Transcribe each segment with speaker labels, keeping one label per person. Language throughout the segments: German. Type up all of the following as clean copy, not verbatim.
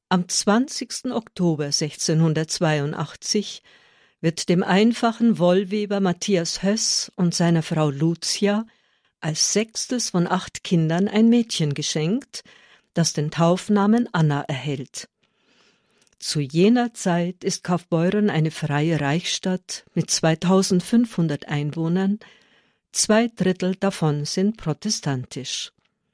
Speaker 1: Am 20. Oktober 1682 wird dem einfachen Wollweber Matthias Höss und seiner Frau Lucia als 6. von 8 Kindern ein Mädchen geschenkt, das den Taufnamen Anna erhält. Zu jener Zeit ist Kaufbeuren eine freie Reichsstadt mit 2500 Einwohnern, 2/3 davon sind protestantisch.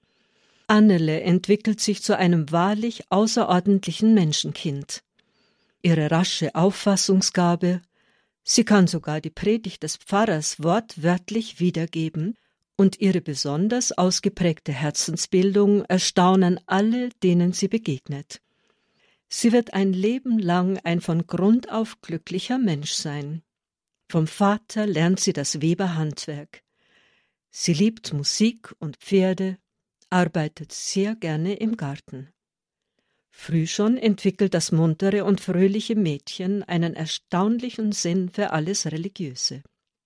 Speaker 1: Annele entwickelt sich zu einem wahrlich außerordentlichen Menschenkind. Ihre rasche Auffassungsgabe, sie kann sogar die Predigt des Pfarrers wortwörtlich wiedergeben, und ihre besonders ausgeprägte Herzensbildung erstaunen alle, denen sie begegnet. Sie wird ein Leben lang ein von Grund auf glücklicher Mensch sein. Vom Vater lernt sie das Weberhandwerk. Sie liebt Musik und Pferde, arbeitet sehr gerne im Garten. Früh schon entwickelt das muntere und fröhliche Mädchen einen erstaunlichen Sinn für alles Religiöse.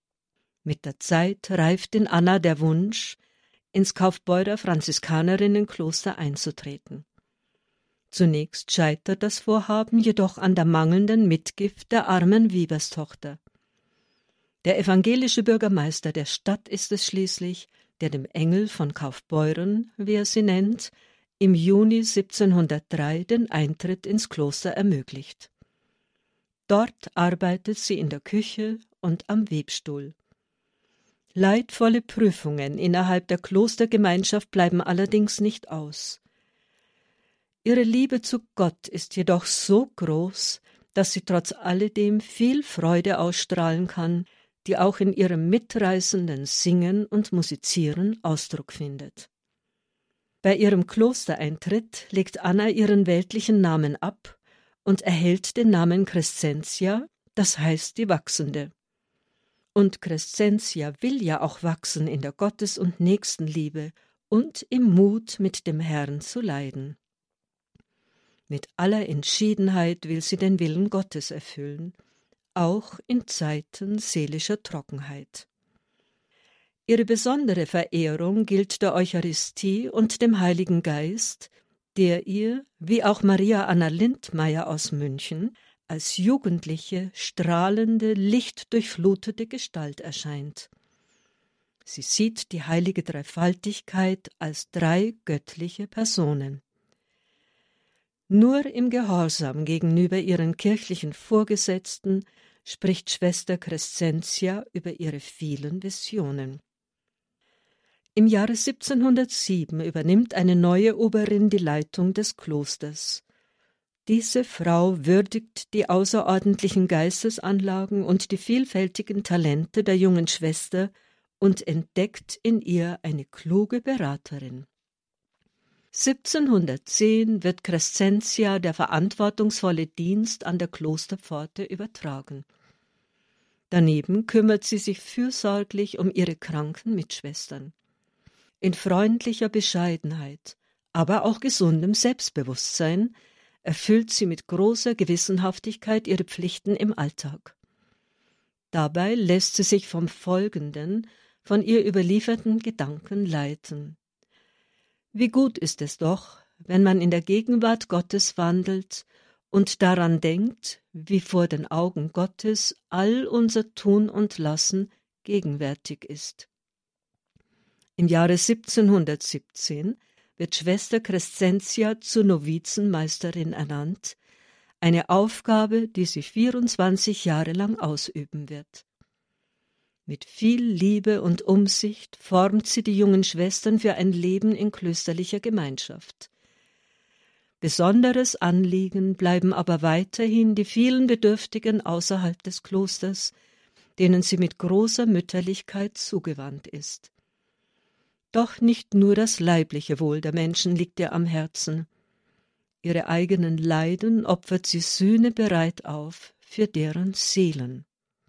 Speaker 1: Mit der Zeit reift in Anna der Wunsch, ins Kaufbeurer Franziskannerinnenkloster einzutreten. Zunächst scheitert das Vorhaben jedoch an der mangelnden Mitgift der armen Weberstochter. Der evangelische Bürgermeister der Stadt ist es schließlich, der dem Engel von Kaufbeuren, wie er sie nennt, im Juni 1703 den Eintritt ins Kloster ermöglicht. Dort arbeitet sie in der Küche und am Webstuhl. Leidvolle Prüfungen innerhalb der Klostergemeinschaft bleiben allerdings nicht aus. Ihre Liebe zu Gott ist jedoch so groß, dass sie trotz alledem viel Freude ausstrahlen kann, die auch in ihrem mitreißenden Singen und Musizieren Ausdruck findet. Bei ihrem Klostereintritt legt Anna ihren weltlichen Namen ab und erhält den Namen Crescentia, das heißt die Wachsende. Und Crescentia will ja auch wachsen in der Gottes- und Nächstenliebe und im Mut, mit dem Herrn zu leiden. Mit aller Entschiedenheit will sie den Willen Gottes erfüllen, auch in Zeiten seelischer Trockenheit. Ihre besondere Verehrung gilt der Eucharistie und dem Heiligen Geist, der ihr, wie auch Maria Anna Lindmeier aus München, als jugendliche, strahlende, lichtdurchflutete Gestalt erscheint. Sie sieht die heilige Dreifaltigkeit als 3 göttliche Personen. Nur im Gehorsam gegenüber ihren kirchlichen Vorgesetzten spricht Schwester Crescentia über ihre vielen Visionen. Im Jahre 1707 übernimmt eine neue Oberin die Leitung des Klosters. Diese Frau würdigt die außerordentlichen Geistesanlagen und die vielfältigen Talente der jungen Schwester und entdeckt in ihr eine kluge Beraterin. 1710 wird Crescentia der verantwortungsvolle Dienst an der Klosterpforte übertragen. Daneben kümmert sie sich fürsorglich um ihre kranken Mitschwestern. In freundlicher Bescheidenheit, aber auch gesundem Selbstbewusstsein erfüllt sie mit großer Gewissenhaftigkeit ihre Pflichten im Alltag. Dabei lässt sie sich vom Folgenden, von ihr überlieferten Gedanken leiten. Wie gut ist es doch, wenn man in der Gegenwart Gottes wandelt und daran denkt, wie vor den Augen Gottes all unser Tun und Lassen gegenwärtig ist. Im Jahre 1717 wird Schwester Crescentia zur Novizenmeisterin ernannt, eine Aufgabe, die sie 24 Jahre lang ausüben wird. Mit viel Liebe und Umsicht formt sie die jungen Schwestern für ein Leben in klösterlicher Gemeinschaft. Besonderes Anliegen bleiben aber weiterhin die vielen Bedürftigen außerhalb des Klosters, denen sie mit großer Mütterlichkeit zugewandt ist. Doch nicht nur das leibliche Wohl der Menschen liegt ihr am Herzen. Ihre eigenen Leiden opfert sie sühnebereit auf für deren Seelen.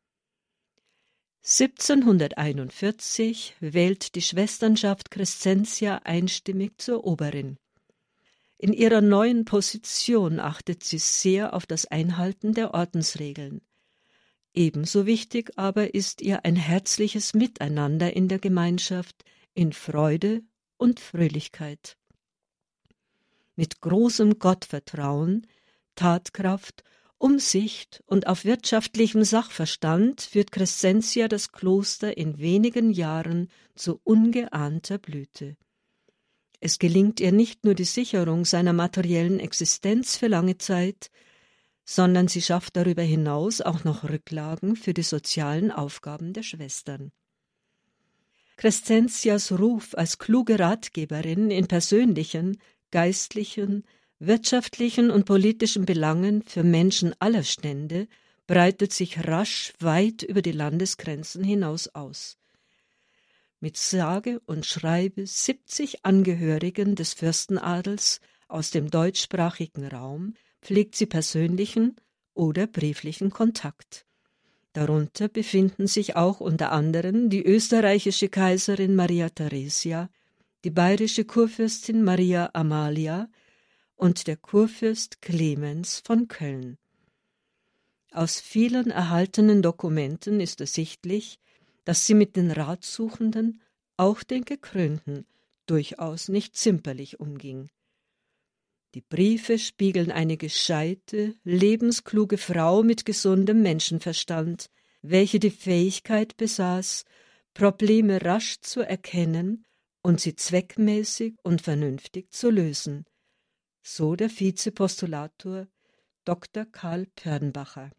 Speaker 1: 1741 wählt die Schwesternschaft Crescentia einstimmig zur Oberin. In ihrer neuen Position achtet sie sehr auf das Einhalten der Ordensregeln. Ebenso wichtig aber ist ihr ein herzliches Miteinander in der Gemeinschaft, in Freude und Fröhlichkeit. mit großem Gottvertrauen, Tatkraft, Umsicht und auf wirtschaftlichem Sachverstand führt Crescentia das Kloster in wenigen Jahren zu ungeahnter Blüte. Es gelingt ihr nicht nur die Sicherung seiner materiellen Existenz für lange Zeit, sondern sie schafft darüber hinaus auch noch Rücklagen für die sozialen Aufgaben der Schwestern. Crescentias Ruf als kluge Ratgeberin in persönlichen, geistlichen, wirtschaftlichen und politischen Belangen für Menschen aller Stände breitet sich rasch weit über die Landesgrenzen hinaus aus. Mit sage und schreibe 70 Angehörigen des Fürstenadels aus dem deutschsprachigen Raum pflegt sie persönlichen oder brieflichen Kontakt. Darunter befinden sich auch unter anderem die österreichische Kaiserin Maria Theresia, die bayerische Kurfürstin Maria Amalia und der Kurfürst Clemens von Köln. Aus vielen erhaltenen Dokumenten ist ersichtlich, dass sie mit den Ratsuchenden, auch den Gekrönten, durchaus nicht zimperlich umging. Die Briefe spiegeln eine gescheite, lebenskluge Frau mit gesundem Menschenverstand, welche die Fähigkeit besaß, Probleme rasch zu erkennen und sie zweckmäßig und vernünftig zu lösen. So der Vizepostulator Dr. Karl Pörnbacher.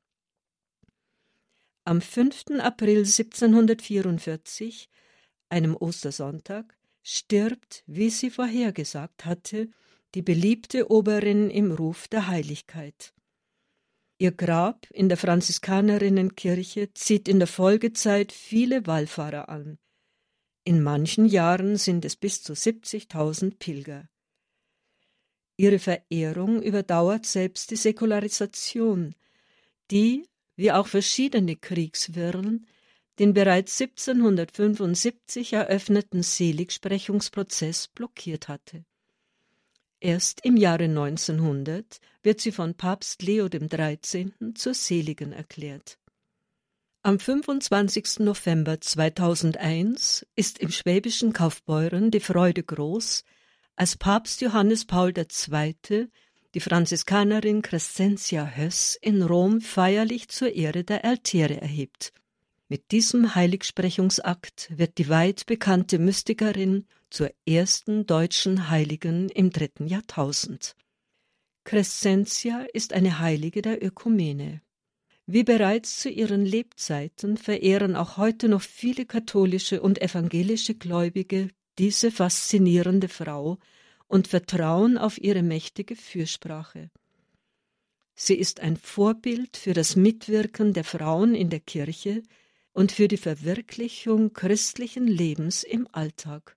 Speaker 1: Am 5. April 1744, einem Ostersonntag, stirbt, wie sie vorhergesagt hatte, die beliebte Oberin im Ruf der Heiligkeit. Ihr Grab in der Franziskanerrinnenkirche zieht in der Folgezeit viele Wallfahrer an. In manchen Jahren sind es bis zu 70.000 Pilger. Ihre Verehrung überdauert selbst die Säkularisation, die, wie auch verschiedene Kriegswirren, den bereits 1775 eröffneten Seligsprechungsprozess blockiert hatte. Erst im Jahre 1900 wird sie von Papst Leo XIII. Zur Seligen erklärt. Am 25. November 2001 ist im schwäbischen Kaufbeuren die Freude groß, als Papst Johannes Paul II. Die Franziskanerin Crescentia Höss in Rom feierlich zur Ehre der Altäre erhebt. Mit diesem Heiligsprechungsakt wird die weit bekannte Mystikerin zur ersten deutschen Heiligen im 3. Jahrtausend. Crescentia ist eine Heilige der Ökumene. Wie bereits zu ihren Lebzeiten verehren auch heute noch viele katholische und evangelische Gläubige diese faszinierende Frau und vertrauen auf ihre mächtige Fürsprache. Sie ist ein Vorbild für das Mitwirken der Frauen in der Kirche und für die Verwirklichung christlichen Lebens im Alltag.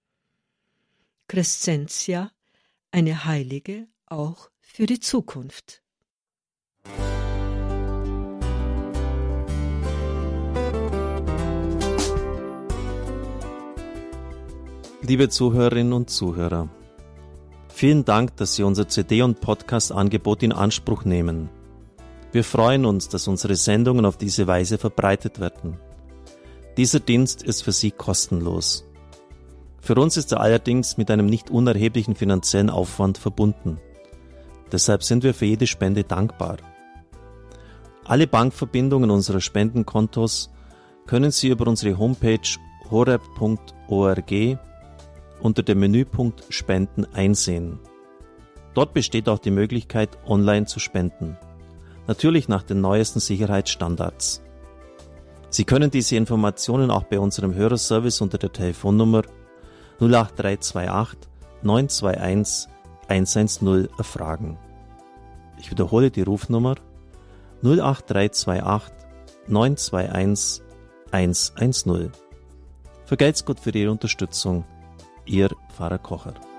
Speaker 1: Crescentia, eine Heilige auch für die Zukunft.
Speaker 2: Liebe Zuhörerinnen und Zuhörer, vielen Dank, dass Sie unser CD- und Podcast-Angebot in Anspruch nehmen. Wir freuen uns, dass unsere Sendungen auf diese Weise verbreitet werden. Dieser Dienst ist für Sie kostenlos. Für uns ist er allerdings mit einem nicht unerheblichen finanziellen Aufwand verbunden. Deshalb sind wir für jede Spende dankbar. Alle Bankverbindungen unserer Spendenkontos können Sie über unsere Homepage horeb.org unter dem Menüpunkt Spenden einsehen. Dort besteht auch die Möglichkeit, online zu spenden. Natürlich nach den neuesten Sicherheitsstandards. Sie können diese Informationen auch bei unserem Hörerservice unter der Telefonnummer 08328 921 110 erfragen. Ich wiederhole die Rufnummer 08328 921 110. Vergelt's Gott für Ihre Unterstützung. Ihr Pfarrer Kocher.